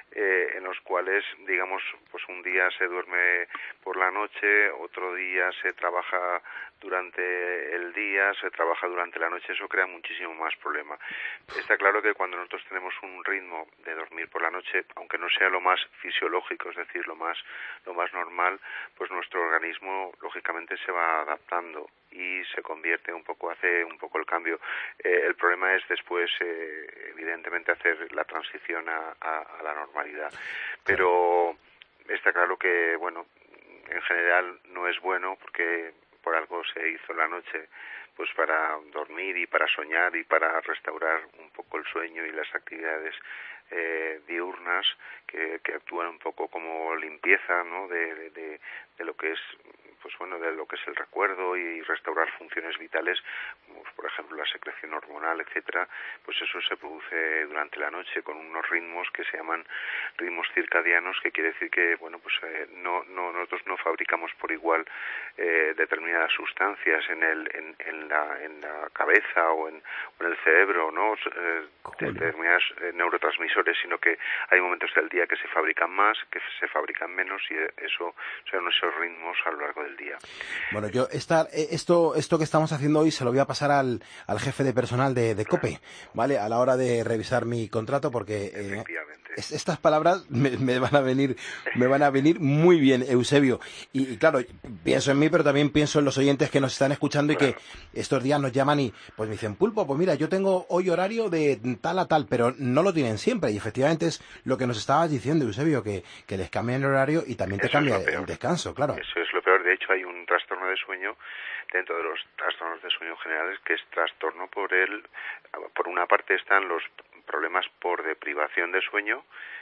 digamos, pues un día se duerme por la noche, otro día se trabaja durante el día, se trabaja durante la noche. Eso crea muchísimo más problema. Está claro que cuando nosotros tenemos un ritmo de dormir por la noche, aunque no sea lo más fisiológico, es decir, lo más normal, pues nuestro organismo lógicamente se va adaptando y se convierte hace un poco el cambio. El problema es después, evidentemente, hacer la transición a la normalidad. Pero está claro que, bueno, en general no es bueno, porque por algo se hizo la noche, pues para dormir y para soñar y para restaurar un poco el sueño y las actividades diurnas que actúan un poco como limpieza, ¿no?, de lo que es, pues bueno, de lo que es el recuerdo y restaurar funciones vitales, como por ejemplo la secreción hormonal, etcétera. Pues eso se produce durante la noche con unos ritmos que se llaman ritmos circadianos, que quiere decir que, bueno, pues nosotros no fabricamos por igual determinadas sustancias en la cabeza o en el cerebro, ¿no?, determinados neurotransmisores, sino que hay momentos del día que se fabrican más, que se fabrican menos, y eso son esos ritmos a lo largo del día. Bueno, yo esto que estamos haciendo hoy se lo voy a pasar al jefe de personal de COPE, ¿vale?, a la hora de revisar mi contrato, porque estas palabras me van a venir muy bien, Eusebio. Y claro, pienso en mí, pero también pienso en los oyentes que nos están escuchando y que estos días nos llaman y pues me dicen: Pulpo, pues mira, yo tengo hoy horario de tal a tal, pero no lo tienen siempre. Y efectivamente es lo que nos estabas diciendo, Eusebio, que les cambian el horario y también te cambia el descanso, claro. Eso es lo peor. De hecho, hay un trastorno de sueño dentro de los trastornos de sueño generales, que es trastorno por una parte están los problemas por deprivación de sueño,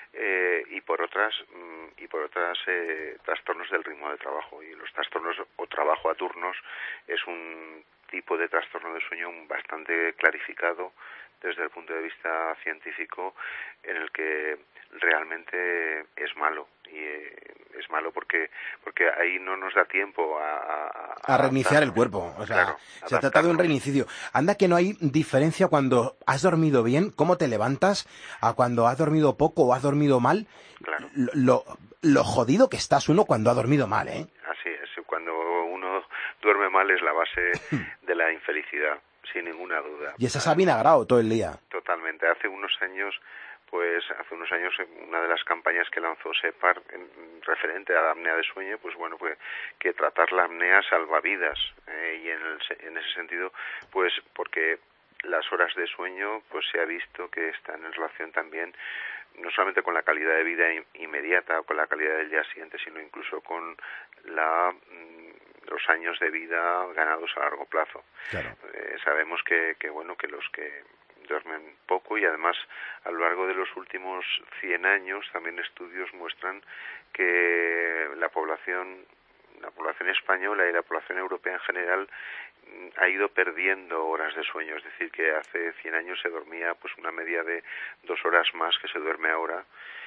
y por otras trastornos del ritmo de trabajo. Y los trastornos o trabajo a turnos es un tipo de trastorno de sueño bastante clarificado desde el punto de vista científico, en el que realmente es malo. Y es malo porque ahí no nos da tiempo a reiniciar el cuerpo. O sea, claro, se trata de un reinicio. Anda que no hay diferencia cuando has dormido bien, cómo te levantas, a cuando has dormido poco o has dormido mal. Claro. Lo jodido que estás uno cuando ha dormido mal, ¿eh? Así es. Cuando uno duerme mal es la base de la infelicidad, sin ninguna duda. Y estás avinagrado todo el día. Totalmente. Hace unos años, una de las campañas que lanzó SEPAR referente a la apnea de sueño, pues bueno, pues que tratar la apnea salva vidas, y en ese sentido, pues porque las horas de sueño, pues se ha visto que están en relación también no solamente con la calidad de vida inmediata o con la calidad del día siguiente, sino incluso con los años de vida ganados a largo plazo. Claro. Sabemos que los que duermen poco, y además a lo largo de los últimos 100 años también estudios muestran que la población española y la población europea en general ha ido perdiendo horas de sueño. Es decir, que hace 100 años se dormía pues una media de 2 horas más que se duerme ahora,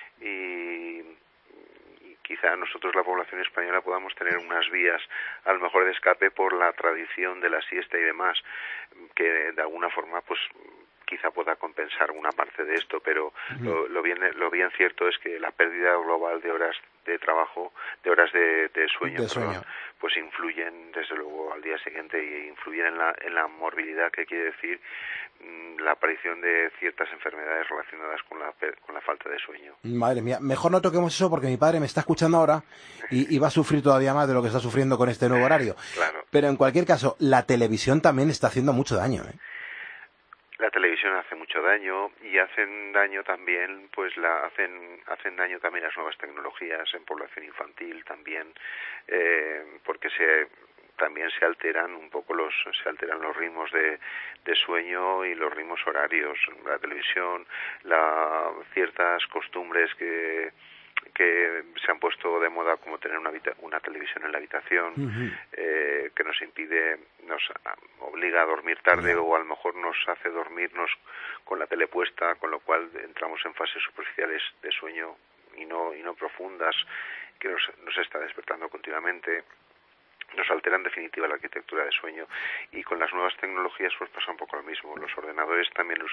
y quizá nosotros, la población española, podamos tener unas vías a lo mejor de escape por la tradición de la siesta y demás, que de alguna forma pues quizá pueda compensar una parte de esto, pero lo bien cierto es que la pérdida global de horas de trabajo, de horas de sueño, pues influyen desde luego al día siguiente, y influyen en la morbilidad, que quiere decir la aparición de ciertas enfermedades relacionadas con la falta de sueño. Madre mía, mejor no toquemos eso porque mi padre me está escuchando ahora y va a sufrir todavía más de lo que está sufriendo con este nuevo horario. Claro. Pero en cualquier caso, la televisión también está haciendo mucho daño, ¿eh? La televisión hace mucho daño, y hacen daño también, pues hacen daño también las nuevas tecnologías en población infantil también, porque también se alteran un poco los ritmos de sueño y los ritmos horarios. La televisión, ciertas costumbres que se han puesto de moda, como tener una televisión en la habitación, que nos obliga a dormir tarde, o a lo mejor nos hace dormirnos con la tele puesta, con lo cual entramos en fases superficiales de sueño y no profundas, que nos está despertando continuamente. Nos altera en definitiva la arquitectura de sueño, y con las nuevas tecnologías pues pasa un poco lo mismo. Los ordenadores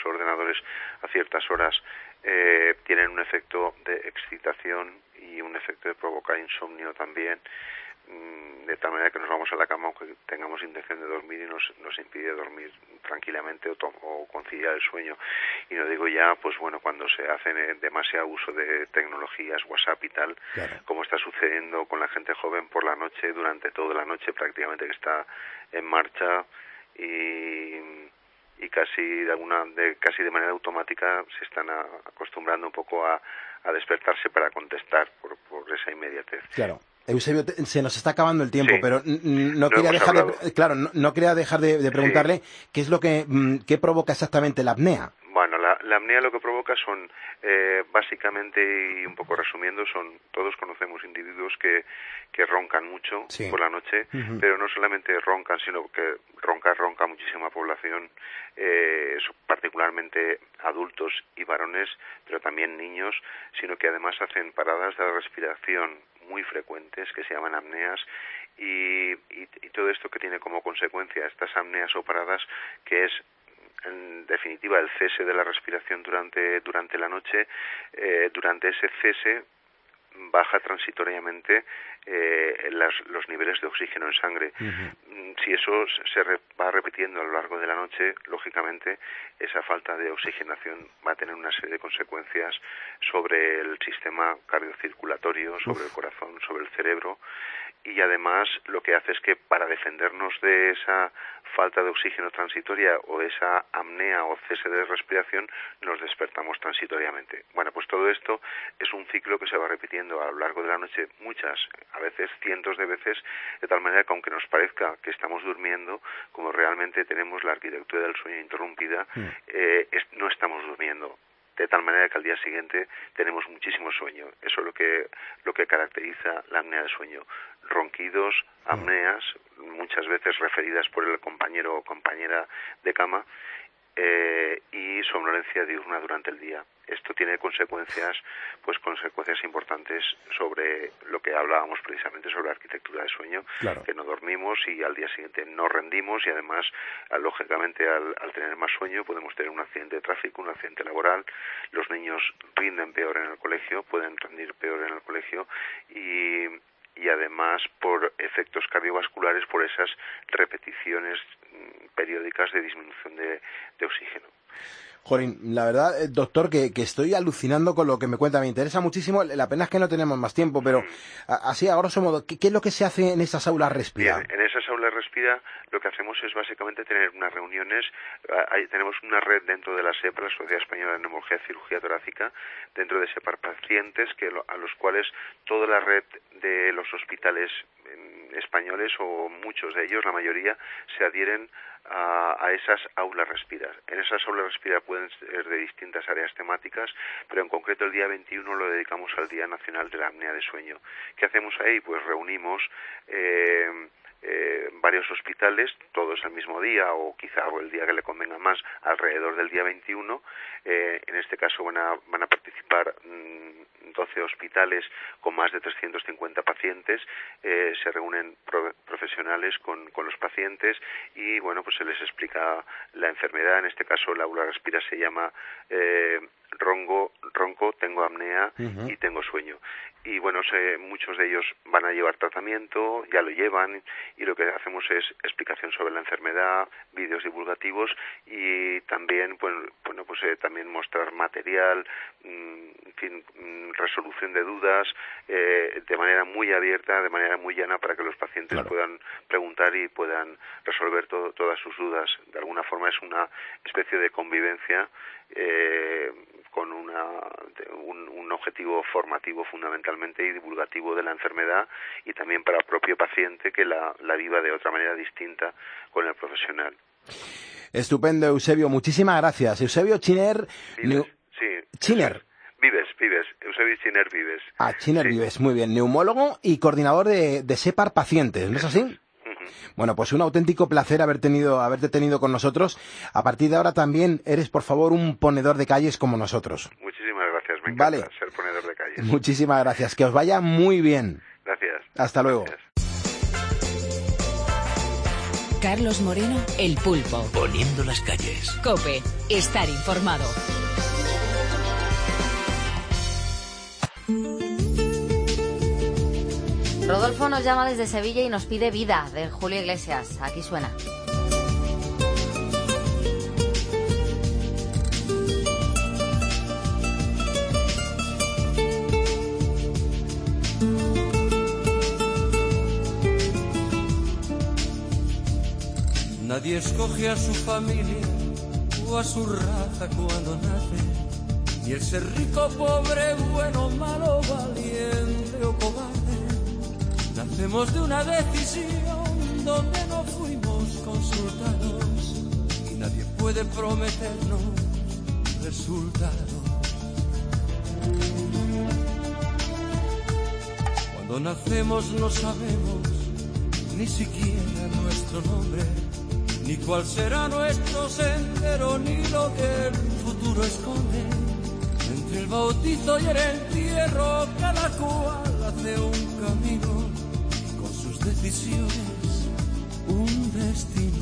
a ciertas horas tienen un efecto de excitación y un efecto de provocar insomnio también, de tal manera que nos vamos a la cama aunque tengamos intención de dormir, y nos impide dormir tranquilamente o conciliar el sueño. Y no digo ya, pues bueno, cuando se hace demasiado uso de tecnologías, WhatsApp y tal, claro, como está sucediendo con la gente joven por la noche, durante toda la noche prácticamente, que está en marcha, y casi de manera automática se están acostumbrando un poco a despertarse para contestar por esa inmediatez. Claro. Eusebio, se nos está acabando el tiempo, pero no quería dejar de preguntarle qué es lo que provoca exactamente la apnea. Bueno, la apnea lo que provoca son, básicamente, y un poco resumiendo, todos conocemos individuos que roncan mucho por la noche, pero no solamente roncan, sino que ronca muchísima población, particularmente adultos y varones, pero también niños, sino que además hacen paradas de la respiración muy frecuentes, que se llaman apneas, y todo esto que tiene como consecuencia estas apneas o paradas, que es en definitiva el cese de la respiración durante la noche. Durante ese cese baja transitoriamente los niveles de oxígeno en sangre. Si eso se va repitiendo a lo largo de la noche, lógicamente esa falta de oxigenación va a tener una serie de consecuencias sobre el sistema cardiocirculatorio, sobre el corazón, sobre el cerebro, y además lo que hace es que, para defendernos de esa falta de oxígeno transitoria o esa apnea o cese de respiración, nos despertamos transitoriamente. Bueno, pues todo esto es un ciclo que se va repitiendo a lo largo de la noche, a veces cientos de veces, de tal manera que, aunque nos parezca que estamos durmiendo, como realmente tenemos la arquitectura del sueño interrumpida, no estamos durmiendo. de tal manera que al día siguiente tenemos muchísimo sueño. Eso es lo que caracteriza la apnea del sueño. Ronquidos, apneas, muchas veces referidas por el compañero o compañera de cama, y somnolencia diurna durante el día. Esto tiene consecuencias importantes sobre lo que hablábamos precisamente sobre la arquitectura del sueño, claro, que no dormimos y al día siguiente no rendimos, y además, lógicamente, al tener más sueño podemos tener un accidente de tráfico, un accidente laboral. Los niños rinden peor en el colegio, pueden rendir peor en el colegio, y además por efectos cardiovasculares, por esas repeticiones periódicas de disminución de oxígeno. Jolín, la verdad, doctor, que estoy alucinando con lo que me cuenta. Me interesa muchísimo. La pena es que no tenemos más tiempo, pero así, a grosso modo, ¿qué es lo que se hace en esas aulas Respira? Bien, en esas aulas Respira lo que hacemos es básicamente tener unas reuniones. Tenemos una red dentro de la SEPA, la Sociedad Española de Neumología y Cirugía Torácica, dentro de SEPA pacientes a los cuales toda la red de los hospitales españoles, o muchos de ellos, la mayoría, se adhieren a esas aulas Respira. En esas aulas Respira pueden ser de distintas áreas temáticas, pero en concreto el día 21 lo dedicamos al Día Nacional de la Apnea de Sueño. ¿Qué hacemos ahí? Pues reunimos varios hospitales, todos el mismo día, o quizá el día que le convenga más, alrededor del día 21. En este caso van a participar 12 hospitales con más de 350 pacientes. Se reúnen profesionales con los pacientes y, bueno, pues se les explica la enfermedad. En este caso, la aula Respira se llama ronco, tengo apnea y tengo sueño. Y bueno, muchos de ellos van a llevar tratamiento, ya lo llevan, y lo que hacemos es explicación sobre la enfermedad, vídeos divulgativos, y también también mostrar material, resolución de dudas, de manera muy abierta, de manera muy llana, para que los pacientes puedan preguntar y puedan resolver todas sus dudas. De alguna forma es una especie de convivencia con un objetivo formativo fundamentalmente y divulgativo de la enfermedad, y también para el propio paciente que la viva de otra manera distinta con el profesional. Estupendo, Eusebio. Muchísimas gracias. Eusebio Chiner. Chiner. Vives. Eusebio Chiner Vives. Chiner Vives, muy bien. Neumólogo y coordinador de SEPAR Pacientes, ¿no es así? Bueno, pues un auténtico placer haberte tenido con nosotros. A partir de ahora también eres, por favor, un ponedor de calles como nosotros. Muchísimas gracias, me encanta ser ponedor de calles. Muchísimas gracias, que os vaya muy bien. Gracias. Hasta luego. Gracias. Carlos Moreno, El Pulpo. Poniendo las calles. COPE, estar informado. Rodolfo nos llama desde Sevilla y nos pide Vida, de Julio Iglesias. Aquí suena. Nadie escoge a su familia o a su raza cuando nace, ni el ser rico, pobre, bueno, malo, valiente o cobarde. Nacemos de una decisión donde no fuimos consultados, y nadie puede prometernos resultados. Cuando nacemos no sabemos ni siquiera nuestro nombre, ni cuál será nuestro sendero, ni lo que el futuro esconde. Entre el bautizo y el entierro, cada cual hace un camino, y con sus decisiones un destino.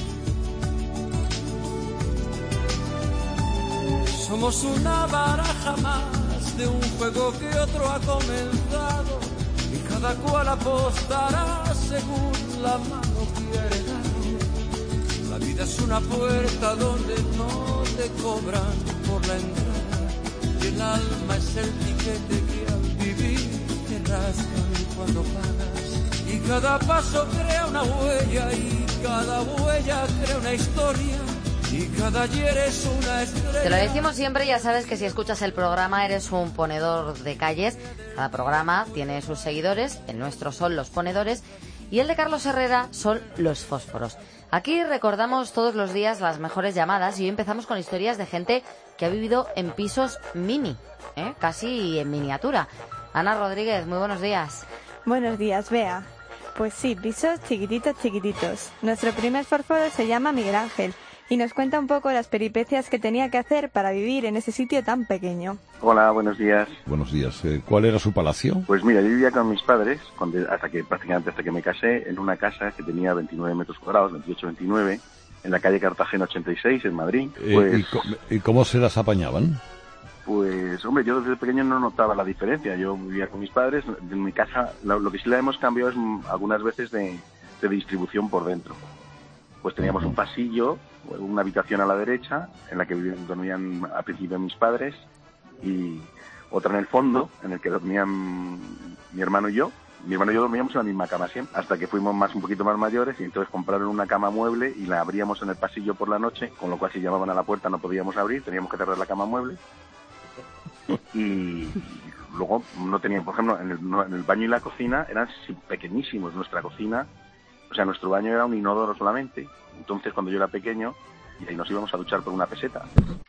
Somos una baraja más de un juego que otro ha comenzado, y cada cual apostará según la mano quiere dar. La vida es una puerta donde no te cobran por la entrada, y el alma es el tiquete que al vivir te rascan cuando pagas. Y cada paso crea una huella, y cada huella crea una historia, y cada ayer es una estrella. Te lo decimos siempre, ya sabes que si escuchas el programa eres un ponedor de calles. Cada programa tiene sus seguidores, el nuestro son los ponedores y el de Carlos Herrera son los fósforos. Aquí recordamos todos los días las mejores llamadas y hoy empezamos con historias de gente que ha vivido en pisos mini, casi en miniatura. Ana Rodríguez, muy buenos días. Buenos días, Bea. Pues sí, pisos chiquititos. Nuestro primer forforo se llama Miguel Ángel y nos cuenta un poco las peripecias que tenía que hacer para vivir en ese sitio tan pequeño. Hola, buenos días. Buenos días. ¿Cuál era su palacio? Pues mira, yo vivía con mis padres hasta que me casé en una casa que tenía 29 metros cuadrados, 28-29, en la calle Cartagena 86, en Madrid. ¿Y cómo se las apañaban? Pues, hombre, yo desde pequeño no notaba la diferencia. Yo vivía con mis padres. En mi casa, lo que sí la hemos cambiado es algunas veces de distribución por dentro. Pues teníamos un pasillo, una habitación a la derecha, en la que dormían al principio mis padres, y otra en el fondo, en el que dormían mi hermano y yo. Mi hermano y yo dormíamos en la misma cama siempre, hasta que fuimos un poquito más mayores, y entonces compraron una cama mueble y la abríamos en el pasillo por la noche, con lo cual si llamaban a la puerta no podíamos abrir, teníamos que cerrar la cama mueble. Y luego no tenían, por ejemplo, en el baño y la cocina eran pequeñísimos. Nuestra cocina, o sea, nuestro baño era un inodoro solamente. Entonces, cuando yo era pequeño, y ahí nos íbamos a duchar por una peseta.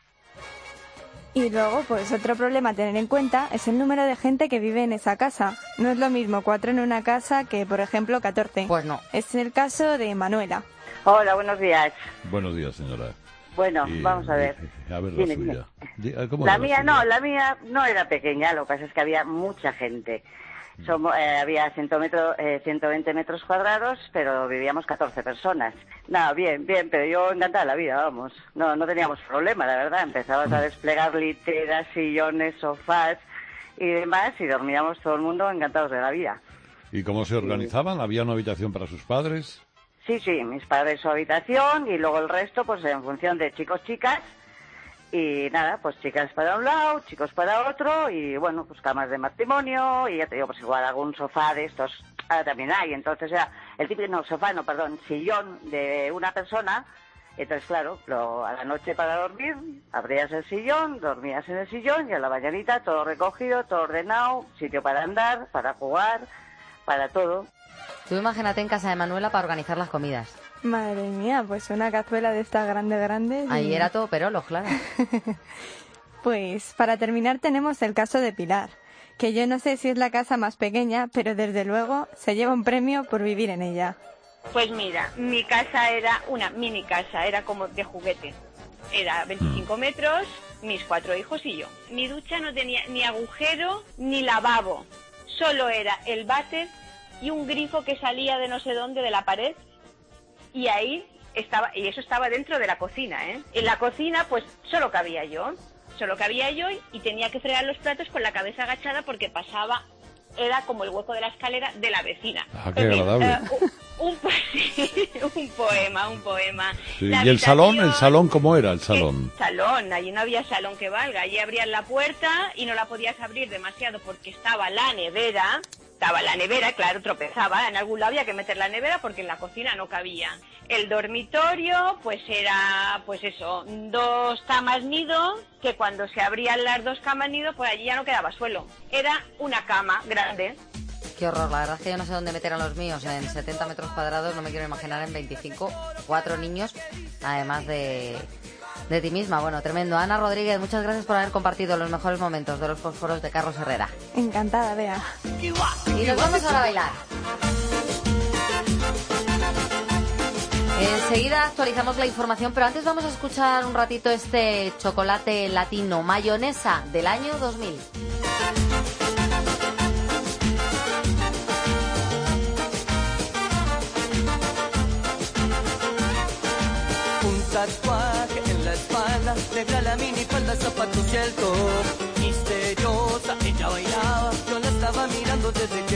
Y luego, pues otro problema a tener en cuenta es el número de gente que vive en esa casa. No es lo mismo 4 en una casa que, por ejemplo, 14. Pues no. Es el caso de Manuela. Hola, buenos días. Buenos días, señora. Bueno, vamos a ver. A ver la suya. La mía no era pequeña, lo que pasa es que había mucha gente. Había 120 metros cuadrados, pero vivíamos 14 personas. Nada, bien, pero yo encantada de la vida, vamos. No teníamos problema, la verdad. Empezabas a desplegar literas, sillones, sofás y demás, y dormíamos todo el mundo encantados de la vida. ¿Y cómo se organizaban? ¿Había una habitación para sus padres? Sí, mis padres su habitación y luego el resto pues en función de chicos, chicas y nada, pues chicas para un lado, chicos para otro y bueno, pues camas de matrimonio y ya te digo, pues igual algún sofá de estos también hay, entonces era el típico, sillón de una persona, entonces claro, a la noche para dormir abrías el sillón, dormías en el sillón y a la mañanita todo recogido, todo ordenado, sitio para andar, para jugar, para todo. Tú imagínate en casa de Manuela para organizar las comidas. Madre mía, pues una cazuela de estas grandes. Ahí era todo perolos, claro. Pues para terminar tenemos el caso de Pilar, que yo no sé si es la casa más pequeña, pero desde luego se lleva un premio por vivir en ella. Pues mira, mi casa era una mini casa, era como de juguete. Era 25 metros, mis 4 hijos y yo. Mi ducha no tenía ni agujero ni lavabo, solo era el váter y un grifo que salía de no sé dónde de la pared, y ahí estaba, y eso estaba dentro de la cocina, En la cocina pues solo cabía yo y tenía que fregar los platos con la cabeza agachada porque era como el hueco de la escalera de la vecina. Ah, qué agradable. Un poema. Sí. ¿Y el salón cómo era el salón? Salón, allí no había salón que valga, allí abrían la puerta y no la podías abrir demasiado porque estaba la nevera, claro, tropezaba, en algún lado había que meter la nevera porque en la cocina no cabía. El dormitorio, pues era, 2 camas nido, que cuando se abrían las 2 camas nido, pues allí ya no quedaba suelo. Era una cama grande. Qué horror, la verdad es que yo no sé dónde meter a los míos, en 70 metros cuadrados, no me quiero imaginar en 25, 4 niños, además de ti misma. Bueno, tremendo. Ana Rodríguez, muchas gracias por haber compartido los mejores momentos de los fósforos de Carlos Herrera. Encantada, Bea. Y nos vamos ahora a bailar. Enseguida actualizamos la información, pero antes vamos a escuchar un ratito este chocolate latino, mayonesa, del año 2000. Tatuaje en la espalda, negra la minifalda, zapatos y el top. Misteriosa, ella bailaba, yo la estaba mirando desde